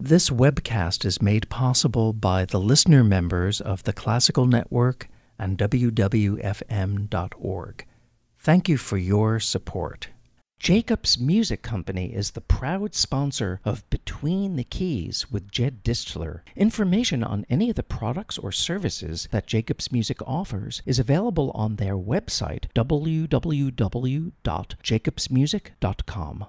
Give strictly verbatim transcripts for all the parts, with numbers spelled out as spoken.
This webcast is made possible by the listener members of the Classical Network and W W F M dot org. Thank you for your support. Jacobs Music Company is the proud sponsor of Between the Keys with Jed Distler. Information on any of the products or services that Jacobs Music offers is available on their website, w w w dot jacobs music dot com.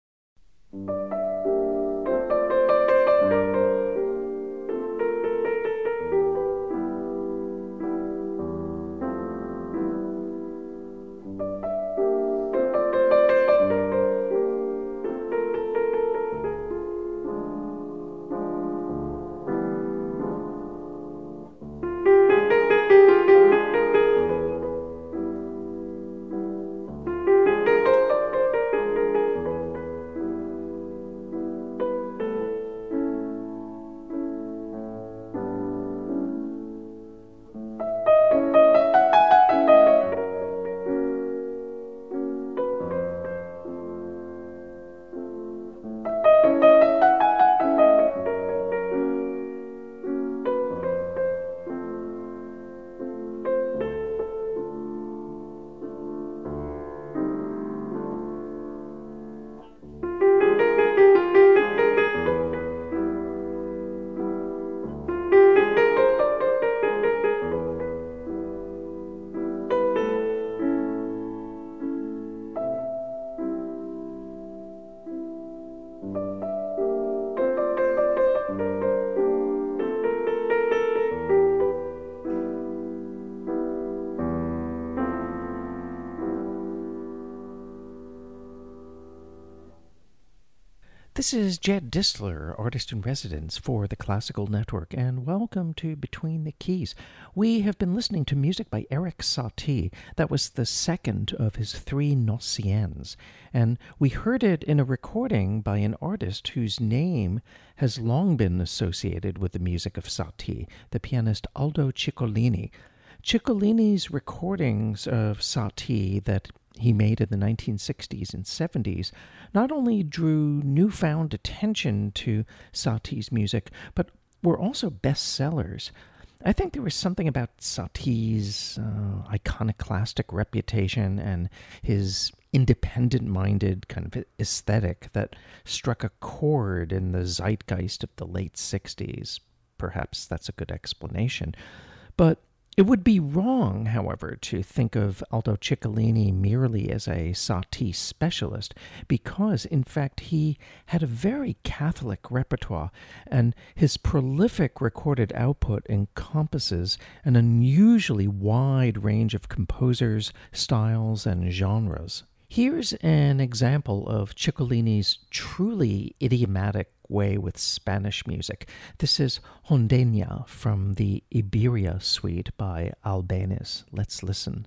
This is Jed Distler, Artist in Residence for the Classical Network, and welcome to Between the Keys. We have been listening to music by Erik Satie. That was the second of his three Gnossiennes, and we heard it in a recording by an artist whose name has long been associated with the music of Satie, the pianist Aldo Ciccolini. Ciccolini's recordings of Satie that he made in the nineteen sixties and seventies not only drew newfound attention to Satie's music, but were also bestsellers. I think there was something about Satie's uh, iconoclastic reputation and his independent-minded kind of aesthetic that struck a chord in the zeitgeist of the late sixties. Perhaps that's a good explanation. But it would be wrong, however, to think of Aldo Ciccolini merely as a Satie specialist, because, in fact, he had a very Catholic repertoire, and his prolific recorded output encompasses an unusually wide range of composers, styles, and genres. Here's an example of Ciccolini's truly idiomatic way with Spanish music. This is Hondeña from the Iberia Suite by Albéniz. Let's listen.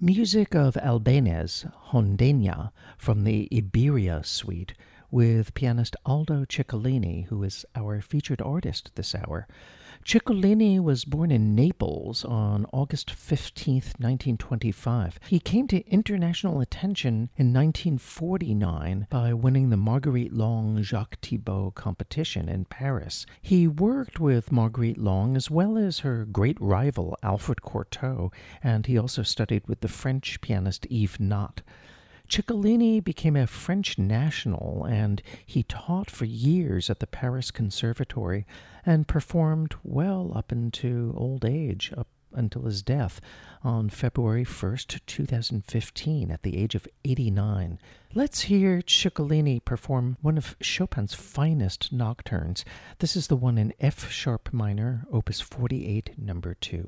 Music of Albéniz, Hondeña, from the Iberia Suite, with pianist Aldo Ciccolini, who is our featured artist this hour. Ciccolini was born in Naples on August fifteenth, nineteen twenty-five. He came to international attention in nineteen forty-nine by winning the Marguerite Long Jacques Thibault competition in Paris. He worked with Marguerite Long as well as her great rival Alfred Cortot, and he also studied with the French pianist Yves Nat. Ciccolini became a French national, and he taught for years at the Paris Conservatory and performed well up into old age, up until his death on February first, two thousand fifteen, at the age of eighty-nine. Let's hear Ciccolini perform one of Chopin's finest nocturnes. This is the one in F sharp minor, opus forty-eight, number two.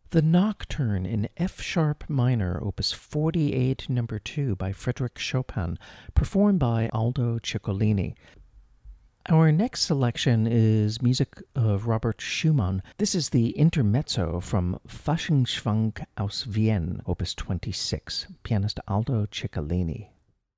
The Nocturne in F sharp minor, opus forty-eight, number two, by Frédéric Chopin, performed by Aldo Ciccolini. Our next selection is music of Robert Schumann. This is the intermezzo from Faschingsschwank aus Wien, opus twenty-six, pianist Aldo Ciccolini.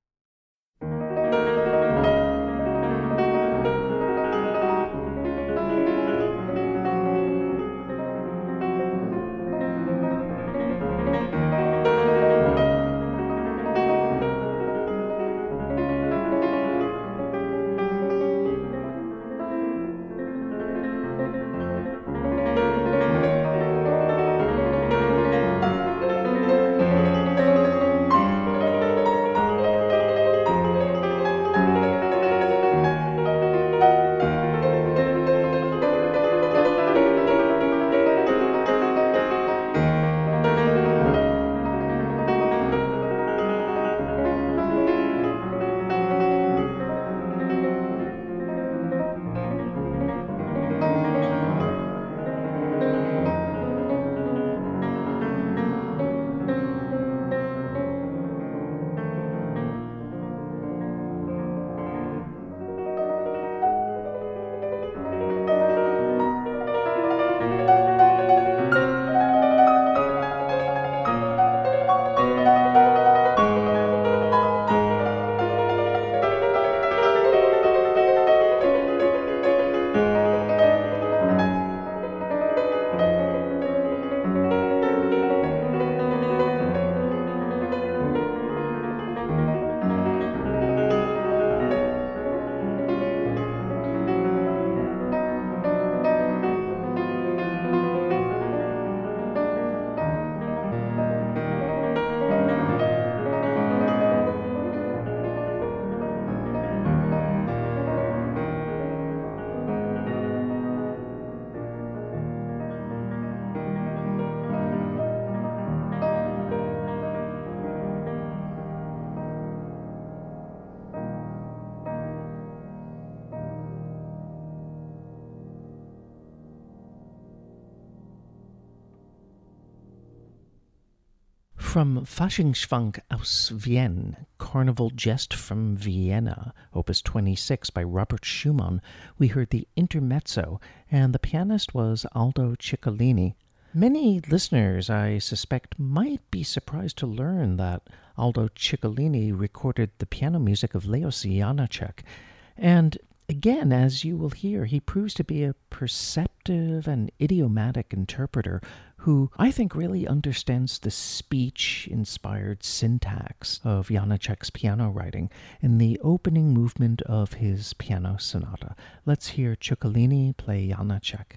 From Faschingsschwank aus Wien, Carnival Jest from Vienna, opus twenty-six by Robert Schumann, we heard the intermezzo, and the pianist was Aldo Ciccolini. Many listeners, I suspect, might be surprised to learn that Aldo Ciccolini recorded the piano music of Leos Janáček, and again, as you will hear, he proves to be a perceptive and idiomatic interpreter who I think really understands the speech-inspired syntax of Janáček's piano writing in the opening movement of his piano sonata. Let's hear Ciccolini play Janáček.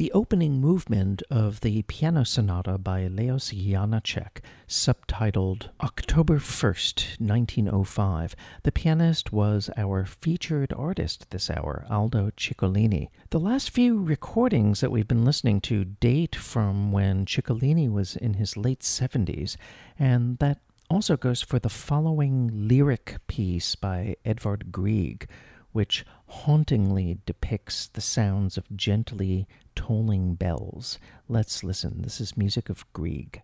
the opening movement of the piano sonata by Leos Janáček, subtitled October first, nineteen oh five. The pianist was our featured artist this hour, Aldo Ciccolini. The last few recordings that we've been listening to date from when Ciccolini was in his late seventies, and that also goes for the following lyric piece by Edvard Grieg, which hauntingly depicts the sounds of gently tolling bells. Let's listen. This is music of Grieg.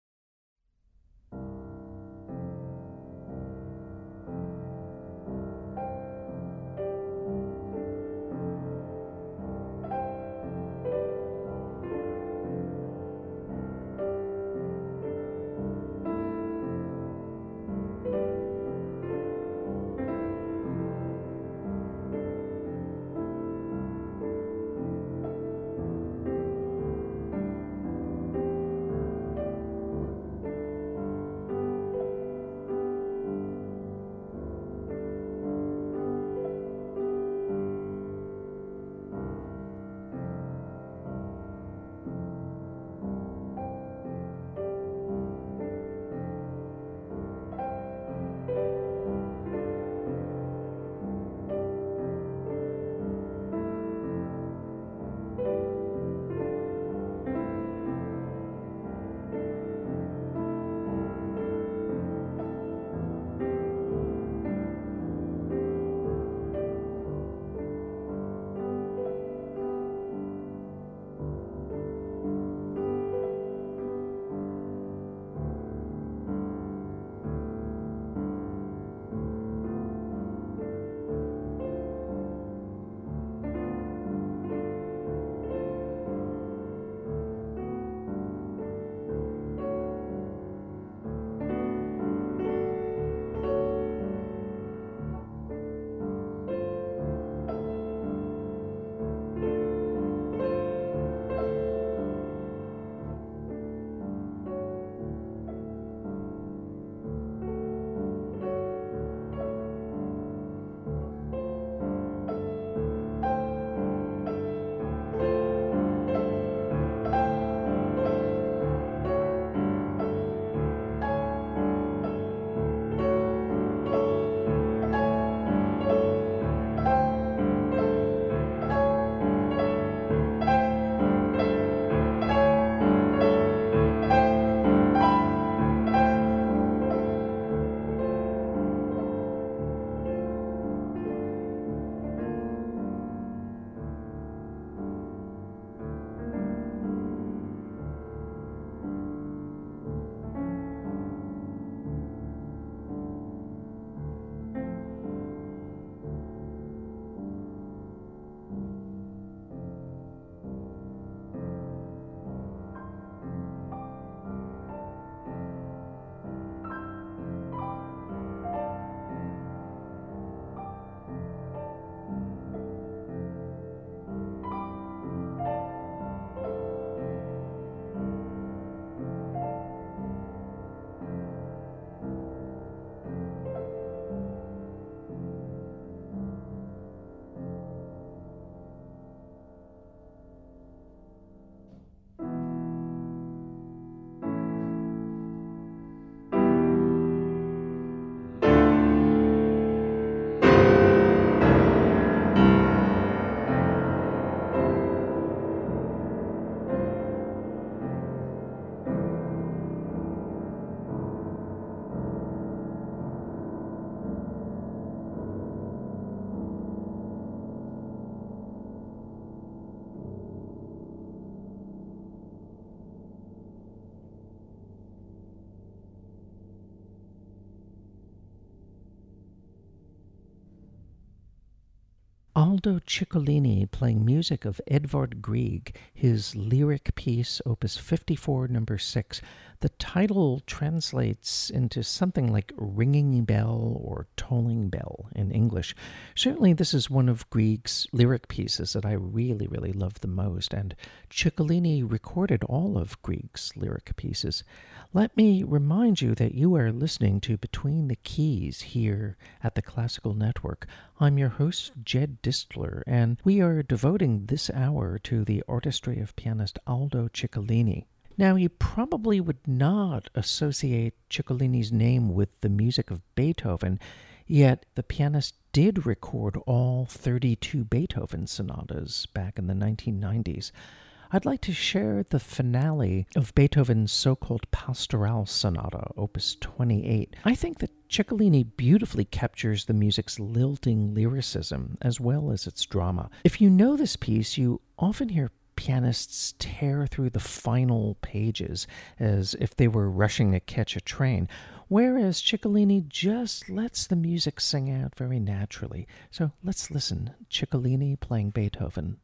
Aldo Ciccolini playing music of Edvard Grieg, his lyric piece, Opus fifty-four, number six. The title translates into something like ringing bell or tolling bell in English. Certainly this is one of Grieg's lyric pieces that I really, really love the most, and Ciccolini recorded all of Grieg's lyric pieces. Let me remind you that you are listening to Between the Keys here at the Classical Network. I'm your host, Jed Distler. Distler, and we are devoting this hour to the artistry of pianist Aldo Ciccolini. Now, you probably would not associate Ciccolini's name with the music of Beethoven, yet the pianist did record all thirty-two Beethoven sonatas back in the nineteen nineties. I'd like to share the finale of Beethoven's so-called Pastoral Sonata, Opus twenty-eight. I think that Ciccolini beautifully captures the music's lilting lyricism as well as its drama. If you know this piece, you often hear pianists tear through the final pages as if they were rushing to catch a train, whereas Ciccolini just lets the music sing out very naturally. So let's listen. Ciccolini playing Beethoven.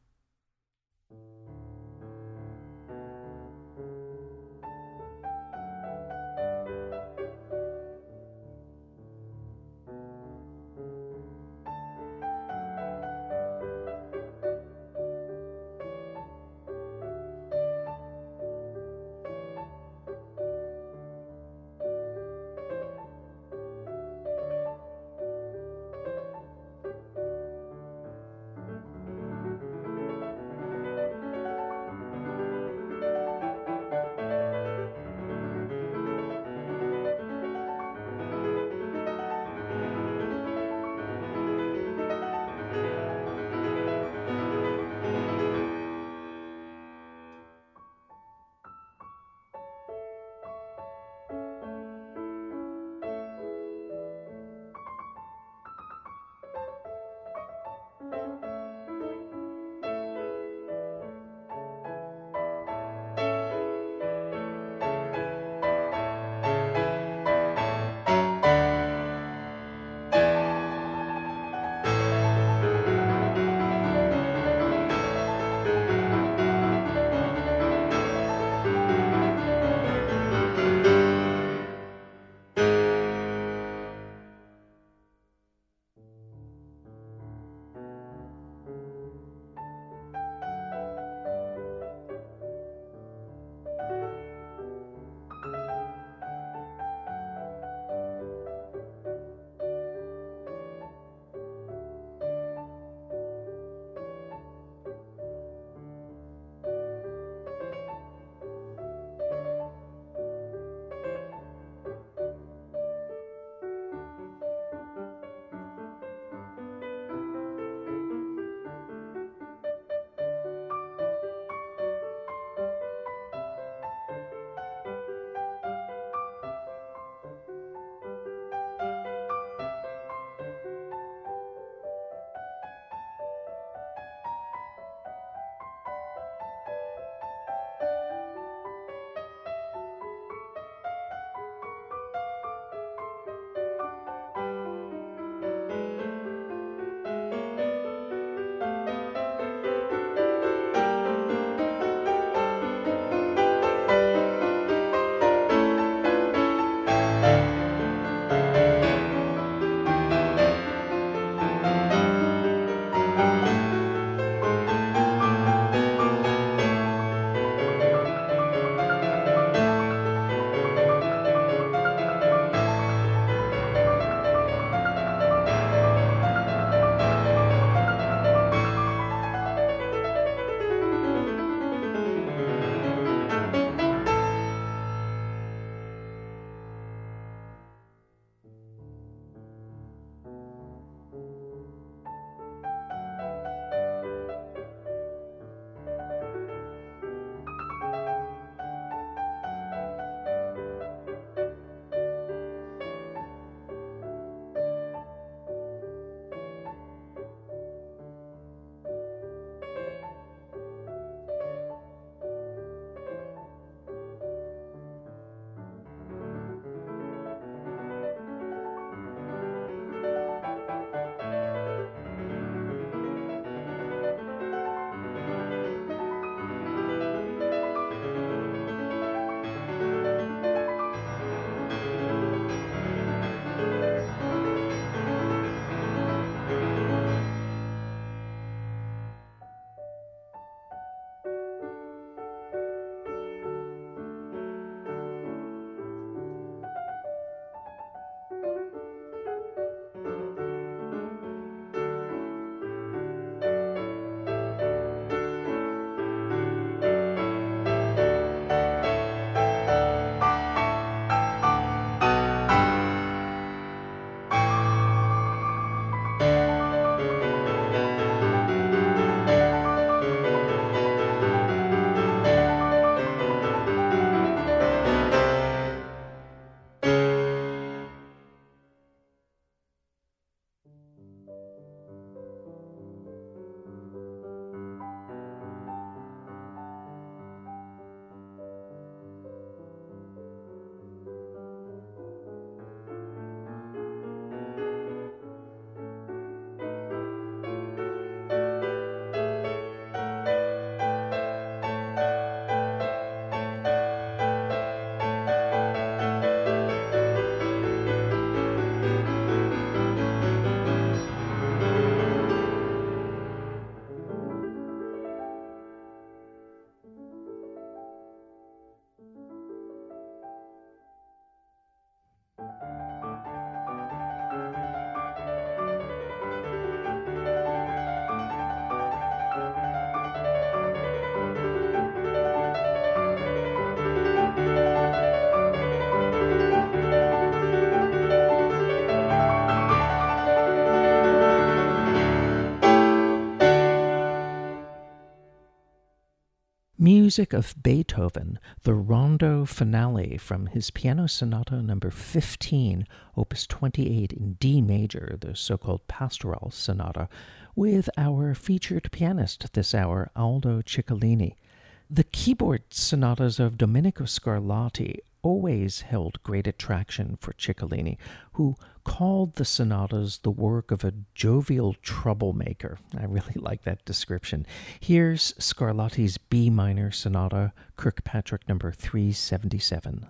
Music of Beethoven, the Rondo Finale from his Piano Sonata number fifteen, opus twenty-eight in D major, the so-called Pastoral Sonata, with our featured pianist this hour, Aldo Ciccolini. The keyboard sonatas of Domenico Scarlatti always held great attraction for Ciccolini, who called the sonatas the work of a jovial troublemaker. I really like that description. Here's Scarlatti's B minor sonata, Kirkpatrick number three seventy-seven.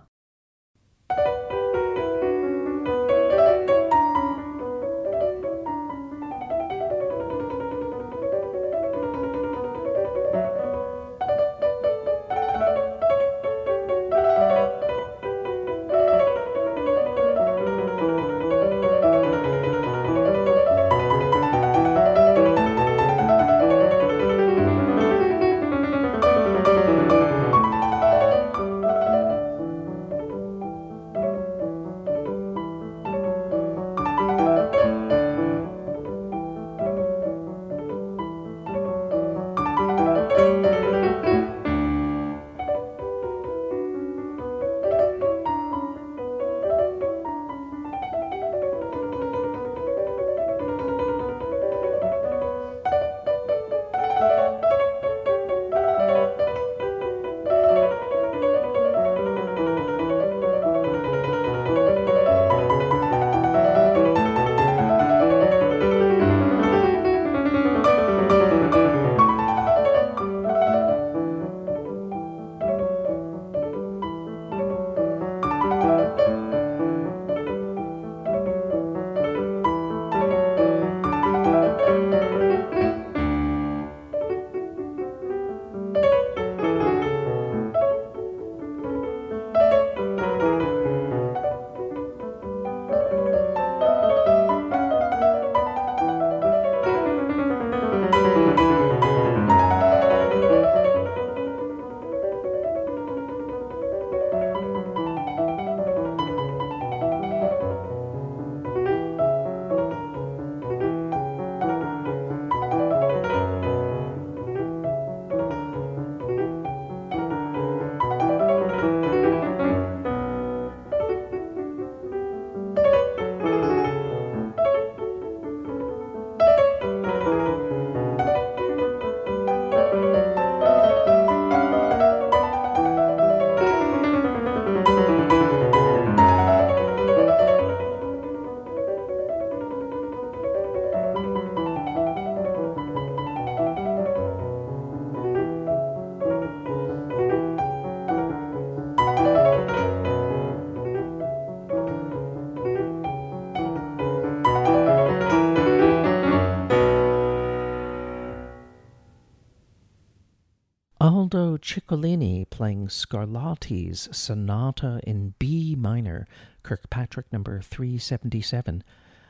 Aldo Ciccolini playing Scarlatti's Sonata in B minor, Kirkpatrick number three seventy-seven.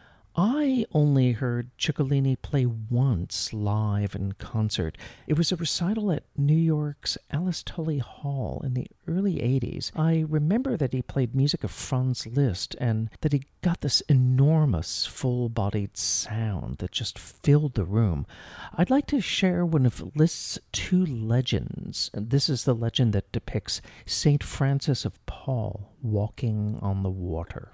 I only heard Ciccolini play once live in concert. It was a recital at New York's Alice Tully Hall in the early eighties. I remember that he played music of Franz Liszt and that he got this enormous full-bodied sound that just filled the room. I'd like to share one of Liszt's two legends. This is the legend that depicts Saint Francis of Paul walking on the water.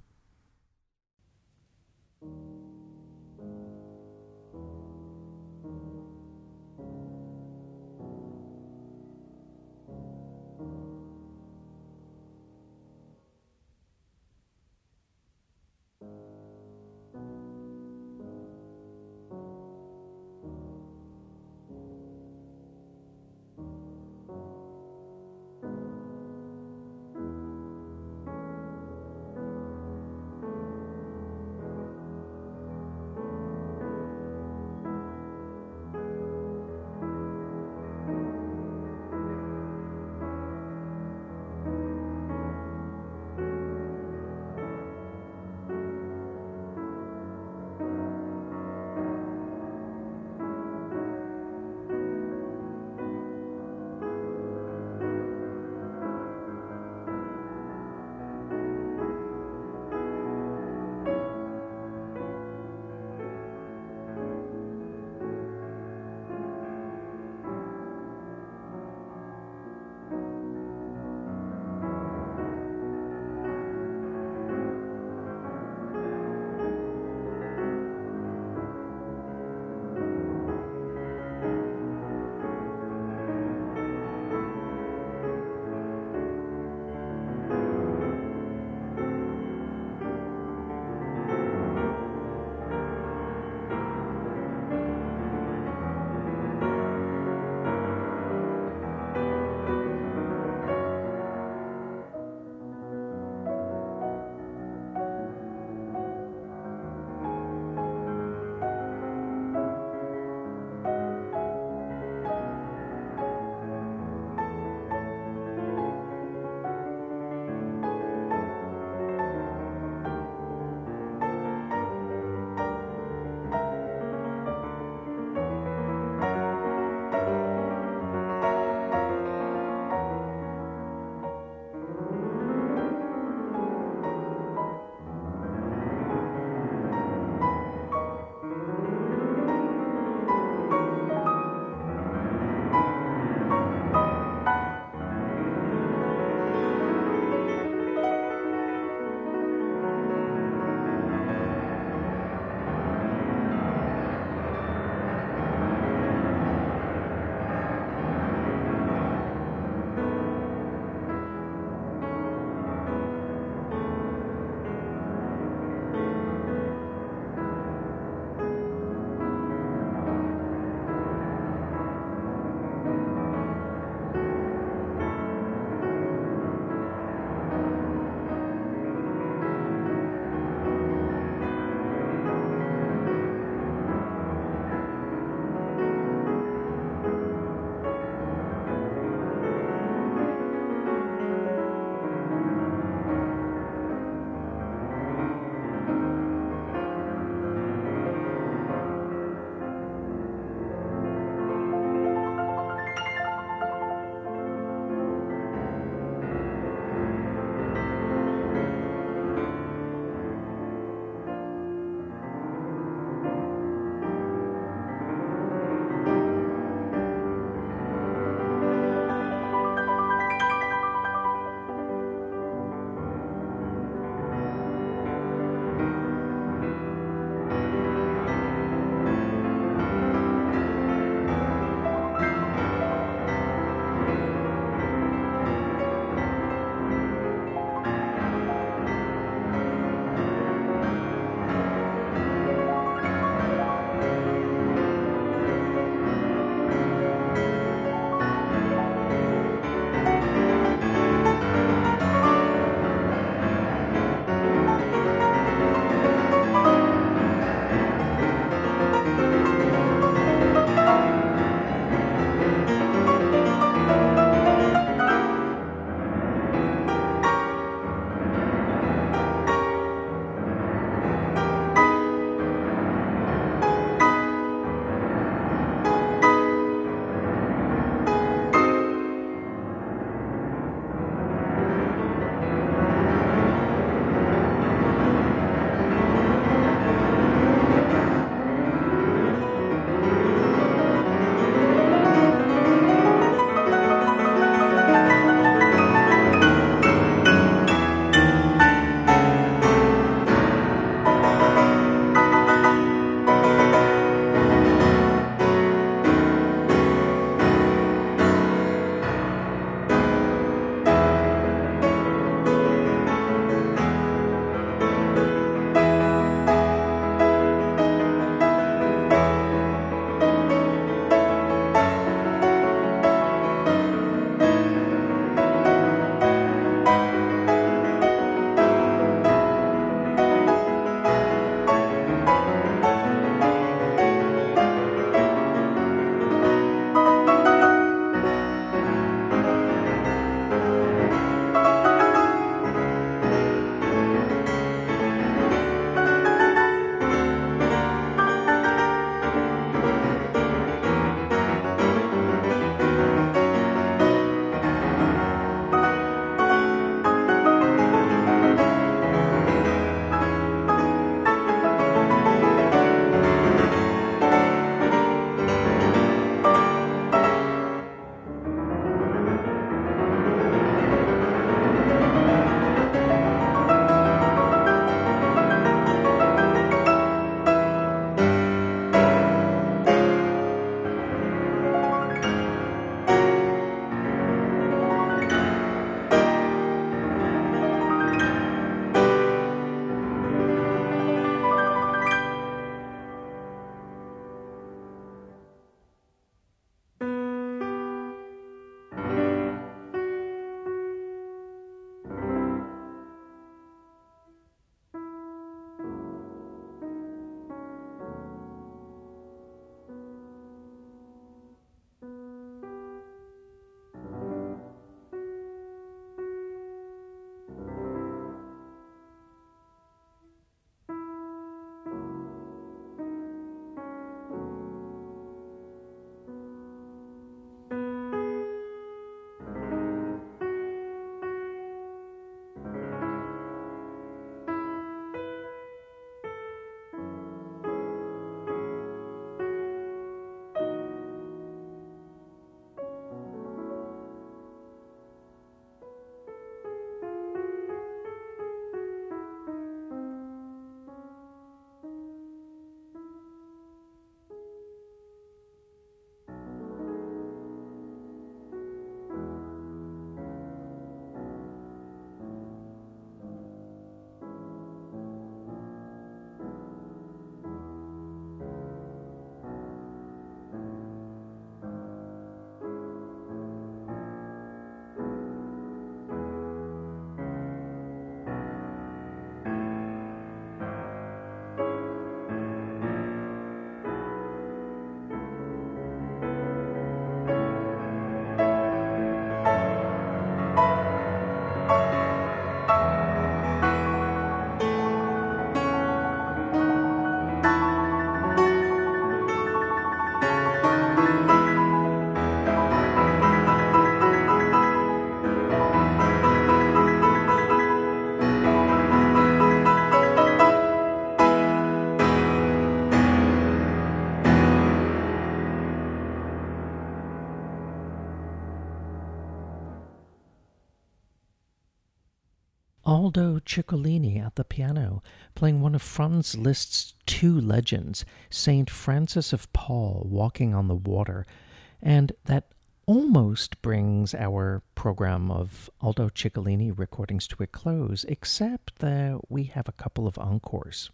Aldo Ciccolini at the piano, playing one of Franz Liszt's two legends, Saint Francis of Paul Walking on the Water. And that almost brings our program of Aldo Ciccolini recordings to a close, except that we have a couple of encores.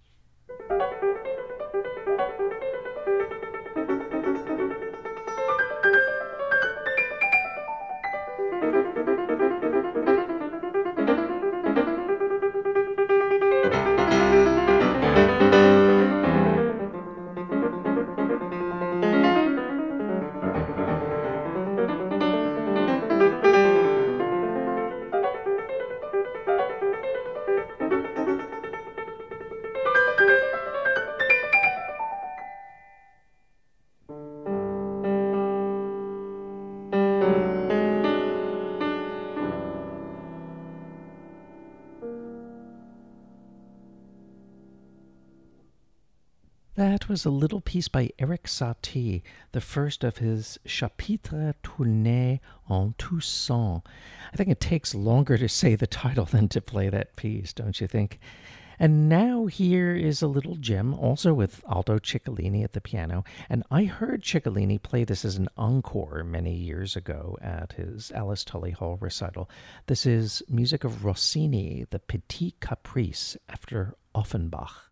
That was a little piece by Erik Satie, the first of his Chapitres tournés en tous sons. I think it takes longer to say the title than to play that piece, don't you think? And now here is a little gem, also with Aldo Ciccolini at the piano. And I heard Ciccolini play this as an encore many years ago at his Alice Tully Hall recital. This is music of Rossini, the Petit Caprice, after Offenbach.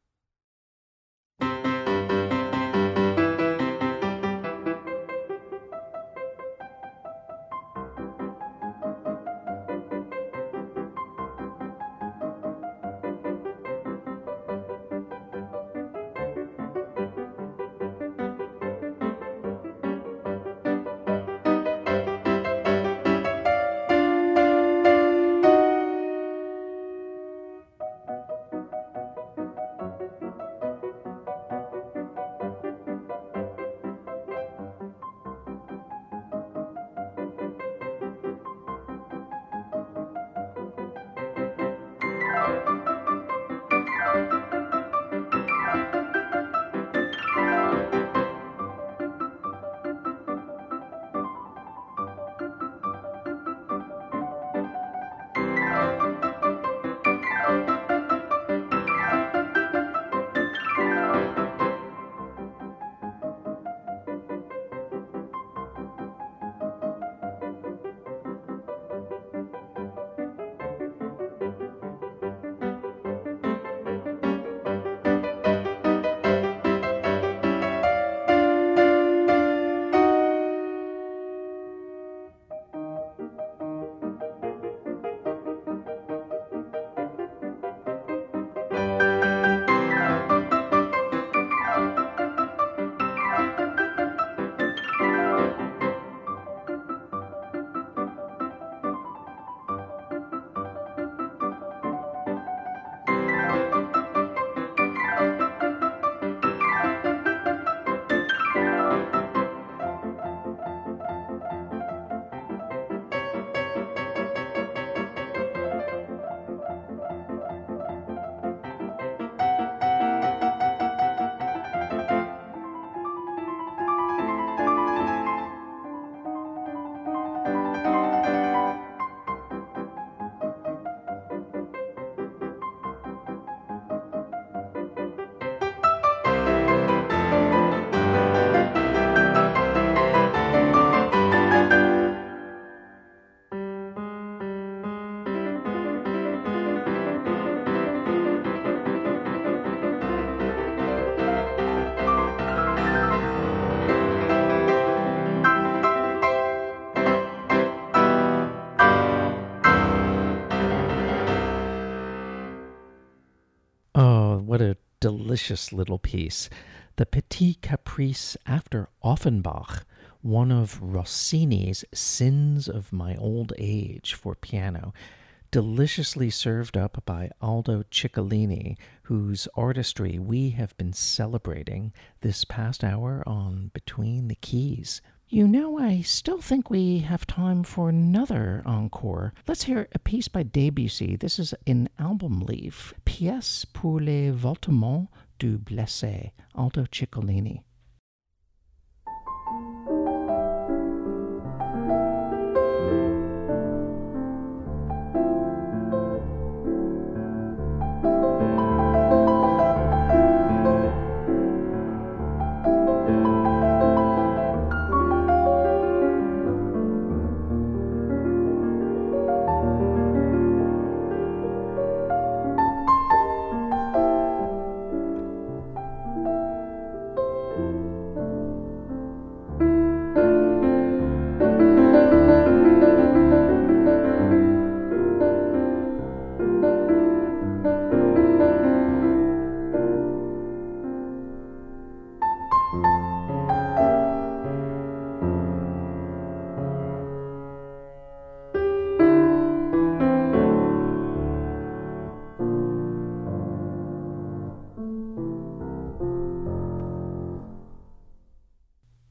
What a delicious little piece. The Petit Caprice after Offenbach, one of Rossini's Sins of My Old Age for piano, deliciously served up by Aldo Ciccolini, whose artistry we have been celebrating this past hour on Between the Keys. You know, I still think we have time for another encore. Let's hear a piece by Debussy. This is in Album Leaf, Pièce pour les Voltiments du Blessé, Aldo Ciccolini.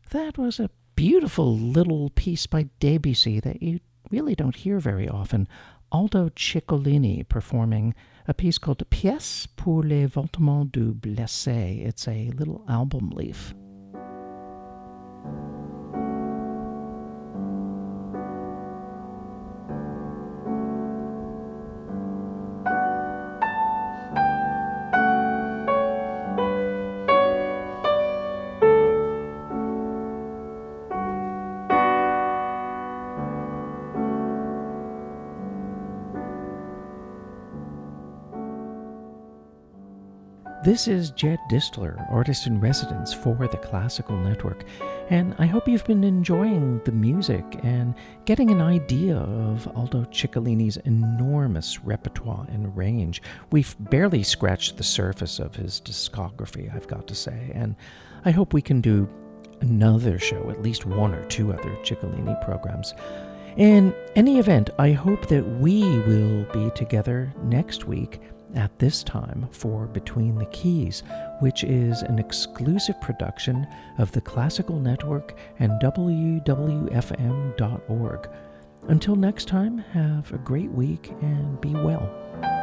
That was a beautiful little piece by Debussy that you really don't hear very often. Aldo Ciccolini performing a piece called Pièce pour les Voltiments du Blessé. It's a little album leaf. This is Jed Distler, artist in residence for the Classical Network, and I hope you've been enjoying the music and getting an idea of Aldo Ciccolini's enormous repertoire and range. We've barely scratched the surface of his discography, I've got to say, and I hope we can do another show, at least one or two other Ciccolini programs. In any event, I hope that we will be together next week at this time for Between the Keys, which is an exclusive production of the Classical Network and W W F M dot org. Until next time, have a great week and be well.